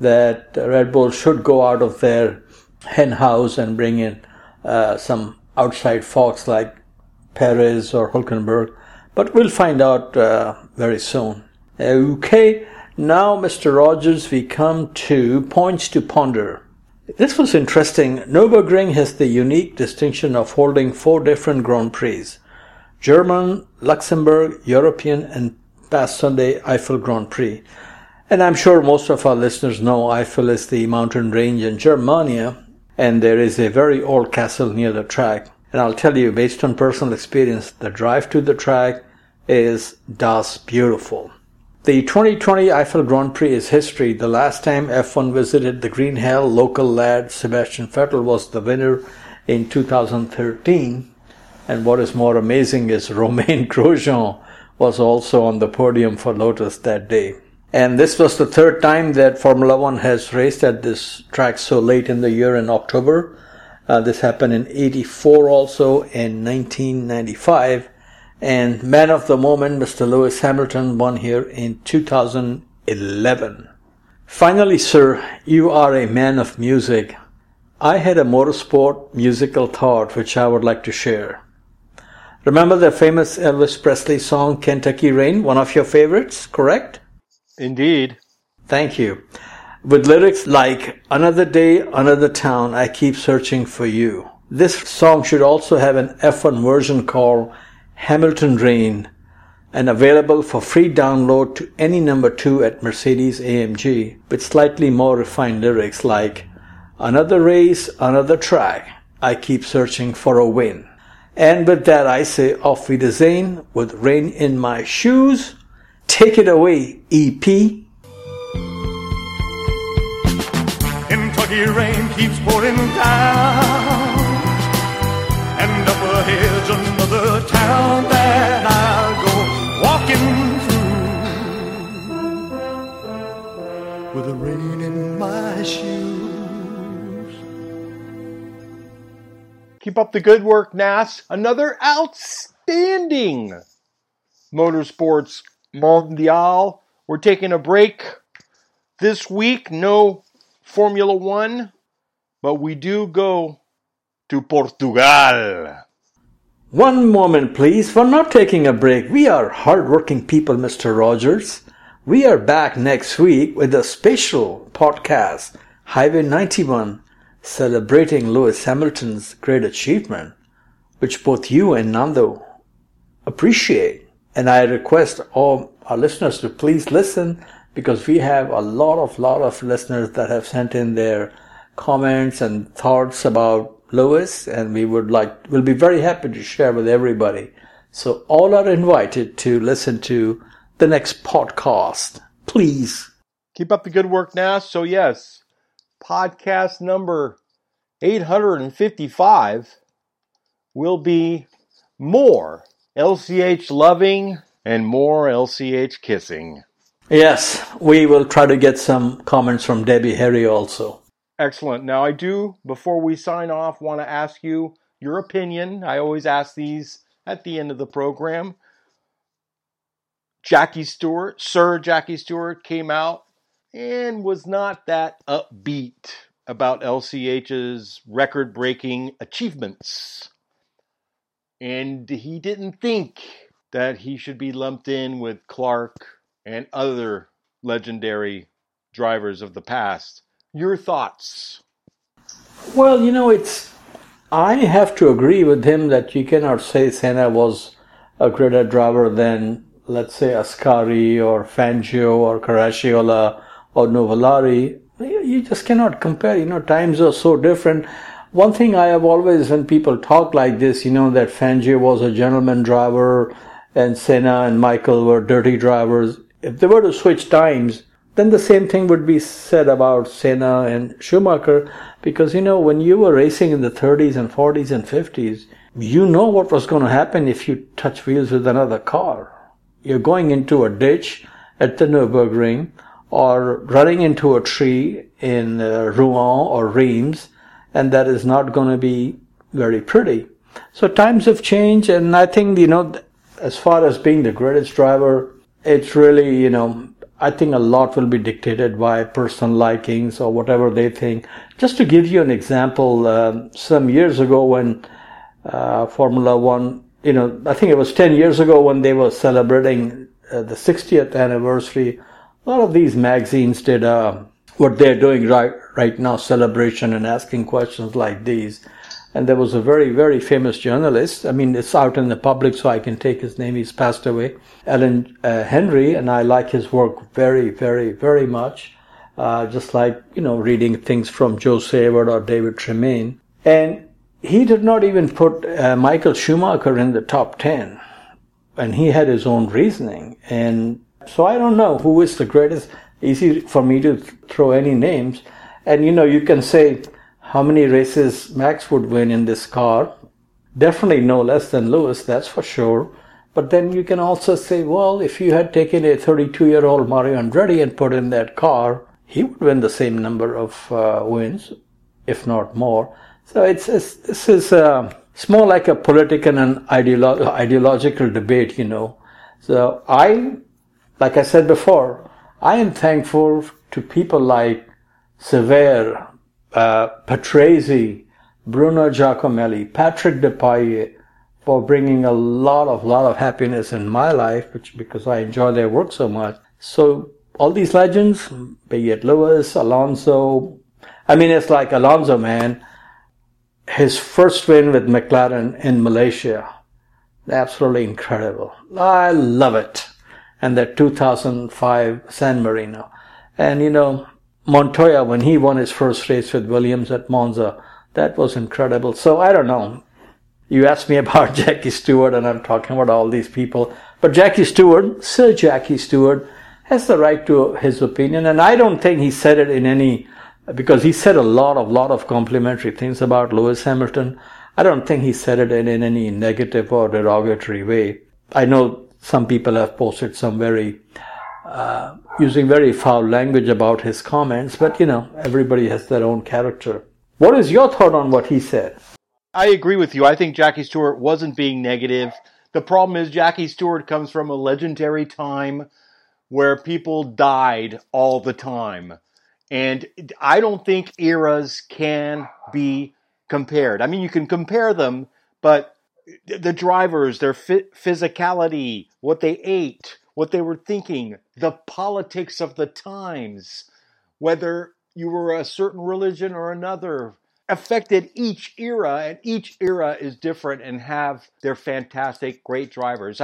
that Red Bull should go out of their hen house and bring in some outside folks like Perez or Hülkenberg. But we'll find out very soon. Okay, now, Mr. Rogers, we come to points to ponder. This was interesting. Nürburgring has the unique distinction of holding 4 different Grand Prix: German, Luxembourg, European, and past Sunday Eifel Grand Prix. And I'm sure most of our listeners know Eifel is the mountain range in Germany, and there is a very old castle near the track. And I'll tell you, based on personal experience, the drive to the track is das beautiful. The 2020 Eifel Grand Prix is history. The last time F1 visited the Green Hell, local lad Sebastian Vettel was the winner in 2013. And what is more amazing is Romain Grosjean was also on the podium for Lotus that day. And this was the 3rd time that Formula One has raced at this track so late in the year in October. This happened in 84 also, in 1995. And man of the moment, Mr. Lewis Hamilton, won here in 2011. Finally, sir, you are a man of music. I had a motorsport musical thought which I would like to share. Remember the famous Elvis Presley song, Kentucky Rain, one of your favorites, correct? Indeed. Thank you. With lyrics like, another day, another town, I keep searching for you. This song should also have an F1 version called Hamilton Rain, and available for free download to any number 2 at Mercedes-AMG, with slightly more refined lyrics like, another race, another track, I keep searching for a win. And with that I say auf Wiedersehen with Rain in My Shoes. Take it away, EP. Kentucky rain keeps pouring down, and up ahead's another town that I'll go walking through with the rain in my shoes. Keep up the good work, Nas. Another outstanding Motorsports Mondial. We're taking a break this week. No Formula One, but we do go to Portugal. One moment, please. We're not taking a break. We are hard-working people, Mr. Rogers. We are back next week with a special podcast, Highway 91, celebrating Lewis Hamilton's great achievement, which both you and Nando appreciate. And I request all our listeners to please listen, because we have a lot of listeners that have sent in their comments and thoughts about Lewis, and we'll be very happy to share with everybody. So all are invited to listen to the next podcast. Please. Keep up the good work, Nas. So yes, podcast number 855 will be more LCH loving and more LCH kissing. Yes, we will try to get some comments from Debbie Harry also. Excellent. Now I do, before we sign off, want to ask you your opinion. I always ask these at the end of the program. Sir Jackie Stewart came out and was not that upbeat about LCH's record-breaking achievements. And he didn't think that he should be lumped in with Clark and other legendary drivers of the past. Your thoughts? Well, I have to agree with him that you cannot say Senna was a greater driver than, let's say, Ascari or Fangio or Caracciola or Nuvolari. You just cannot compare. Times are so different. One thing I have always, when people talk like this, that Fangio was a gentleman driver and Senna and Michael were dirty drivers. If they were to switch times, then the same thing would be said about Senna and Schumacher, because, when you were racing in the 30s and 40s and 50s, you know what was going to happen if you touch wheels with another car. You're going into a ditch at the Nürburgring or running into a tree in Rouen or Reims, and that is not going to be very pretty. So times have changed, and I think, as far as being the greatest driver, it's really, I think a lot will be dictated by personal likings or whatever they think. Just to give you an example, some years ago when Formula One, I think it was 10 years ago when they were celebrating the 60th anniversary, a lot of these magazines did what they're doing right now, celebration and asking questions like these. And there was a very, very famous journalist. I mean, it's out in the public, so I can take his name. He's passed away. Alan Henry, and I like his work very, very, very much. Just like, reading things from Joe Saward or David Tremayne. And he did not even put Michael Schumacher in the top 10. And he had his own reasoning. And so I don't know who is the greatest. Easy for me to throw any names. And, you can say, how many races Max would win in this car? Definitely no less than Lewis, that's for sure. But then you can also say, well, if you had taken a 32-year-old Mario Andretti and put in that car, he would win the same number of wins, if not more. So this is it's more like a political and ideological debate, So like I said before, I am thankful to people like Sever, Patrese, Bruno Giacomelli, Patrick Depailler for bringing a lot of happiness in my life, because I enjoy their work so much. So all these legends, be it Lewis, Alonso, it's like Alonso, man, his first win with McLaren in Malaysia, absolutely incredible. I love it. And that 2005 San Marino. And Montoya, when he won his first race with Williams at Monza, that was incredible. So I don't know. You asked me about Jackie Stewart, and I'm talking about all these people. But Jackie Stewart, Sir Jackie Stewart, has the right to his opinion. And I don't think he said it in any, because he said a lot of complimentary things about Lewis Hamilton. I don't think he said it in any negative or derogatory way. I know some people have posted some using very foul language about his comments, but everybody has their own character. What is your thought on what he said? I agree with you. I think Jackie Stewart wasn't being negative. The problem is Jackie Stewart comes from a legendary time where people died all the time. And I don't think eras can be compared. You can compare them, but the drivers, their physicality, what they ate, what they were thinking, the politics of the times, whether you were a certain religion or another, affected each era, and each era is different and have their fantastic, great drivers.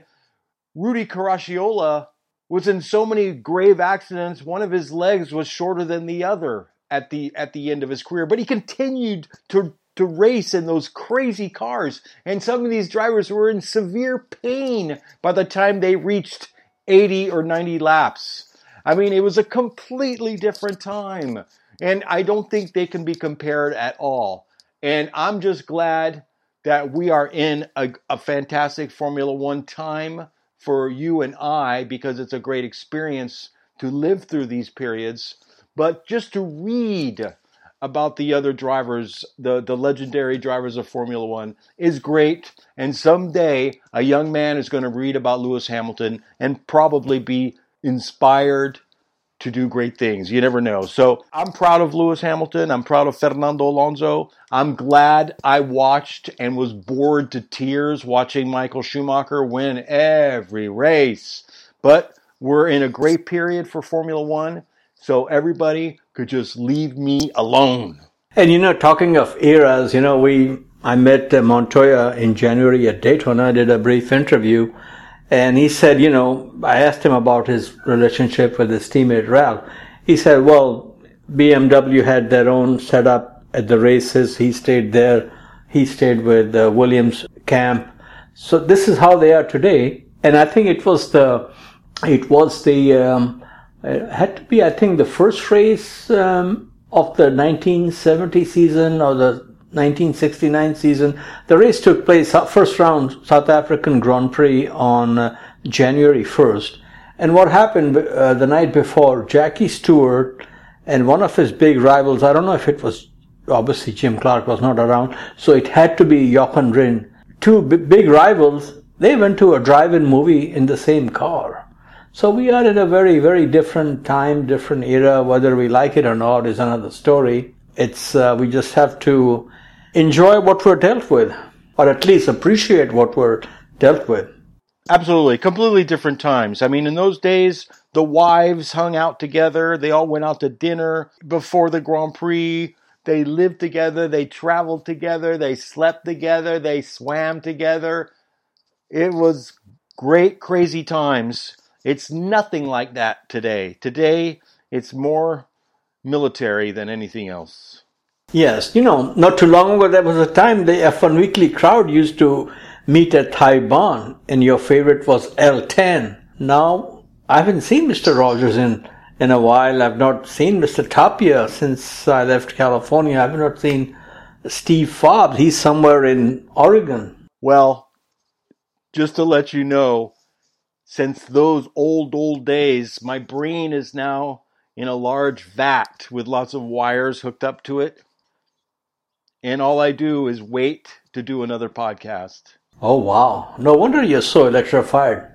Rudy Caracciolo was in so many grave accidents, one of his legs was shorter than the other at the end of his career, but he continued to race in those crazy cars. And some of these drivers were in severe pain by the time they reached 80 or 90 laps. It was a completely different time. And I don't think they can be compared at all. And I'm just glad that we are in a fantastic Formula One time for you and I, because it's a great experience to live through these periods. But just to read about the other drivers, the legendary drivers of Formula One, is great. And someday a young man is going to read about Lewis Hamilton and probably be inspired to do great things. You never know. So I'm proud of Lewis Hamilton. I'm proud of Fernando Alonso. I'm glad I watched and was bored to tears watching Michael Schumacher win every race. But we're in a great period for Formula One. So everybody could just leave me alone. And talking of eras, I met Montoya in January at Daytona. I did a brief interview, and he said, I asked him about his relationship with his teammate Ralph. He said, well, BMW had their own setup at the races. He stayed there. He stayed with Williams camp. So this is how they are today. And I think it had to be, I think, the first race of the 1970 season or the 1969 season. The race took place, first round, South African Grand Prix on January 1st. And what happened the night before, Jackie Stewart and one of his big rivals, I don't know if it was, obviously Jim Clark was not around, so it had to be Jochen Rindt. Two big rivals, they went to a drive-in movie in the same car. So we are in a very, very different time, different era. Whether we like it or not is another story. We just have to enjoy what we're dealt with, or at least appreciate what we're dealt with. Absolutely. Completely different times. I mean, in those days, the wives hung out together. They all went out to dinner before the Grand Prix. They lived together. They traveled together. They slept together. They swam together. It was great, crazy times. It's nothing like that today. Today, it's more military than anything else. Yes, not too long ago, there was a time the F1 Weekly crowd used to meet at Taiwan, and your favorite was L10. Now, I haven't seen Mr. Rogers in a while. I've not seen Mr. Tapia since I left California. I've not seen Steve Fobbs. He's somewhere in Oregon. Well, just to let you know, since those old days, my brain is now in a large vat with lots of wires hooked up to it. And all I do is wait to do another podcast. Oh, wow. No wonder you're so electrified.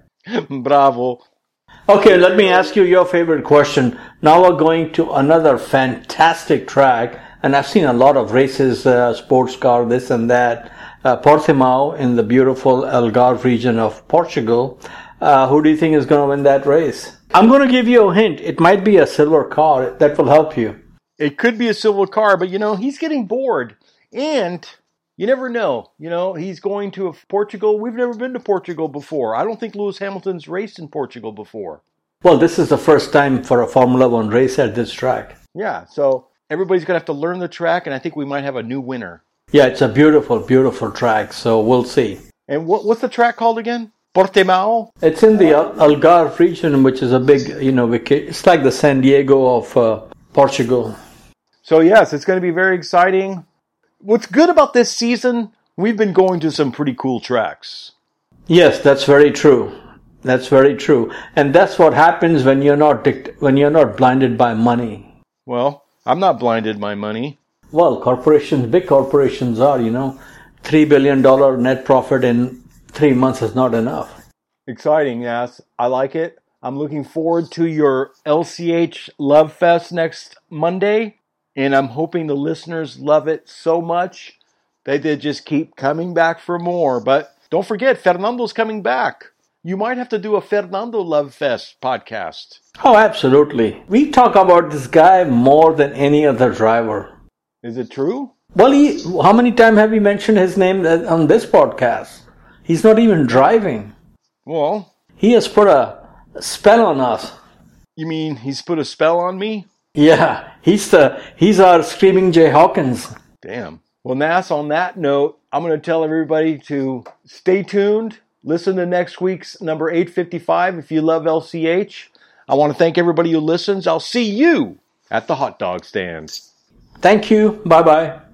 Bravo. Okay, let me ask you your favorite question. Now we're going to another fantastic track. And I've seen a lot of races, sports car, this and that. Portimao in the beautiful Algarve region of Portugal. Who do you think is going to win that race? I'm going to give you a hint. It might be a silver car. That will help you. It could be a silver car, but he's getting bored. And you never know. He's going to Portugal. We've never been to Portugal before. I don't think Lewis Hamilton's raced in Portugal before. Well, this is the first time for a Formula One race at this track. Yeah, so everybody's going to have to learn the track, and I think we might have a new winner. Yeah, it's a beautiful, beautiful track, so we'll see. And what's the track called again? Portimao? It's in the Algarve region, which is a big, it's like the San Diego of Portugal. So yes, it's going to be very exciting. What's good about this season, we've been going to some pretty cool tracks. Yes, that's very true. That's very true. And that's what happens when you're not blinded by money. Well, I'm not blinded by money. Well, big corporations are, $3 billion net profit in 3 months is not enough. Exciting, yes. I like it. I'm looking forward to your LCH Love Fest next Monday. And I'm hoping the listeners love it so much that they just keep coming back for more. But don't forget, Fernando's coming back. You might have to do a Fernando Love Fest podcast. Oh, absolutely. We talk about this guy more than any other driver. Is it true? Well, how many times have we mentioned his name on this podcast? He's not even driving. Well, he has put a spell on us. You mean he's put a spell on me? Yeah, he's our screaming Jay Hawkins. Damn. Well, Nas, on that note, I'm going to tell everybody to stay tuned. Listen to next week's number 855 if you love LCH. I want to thank everybody who listens. I'll see you at the hot dog stand. Thank you. Bye-bye.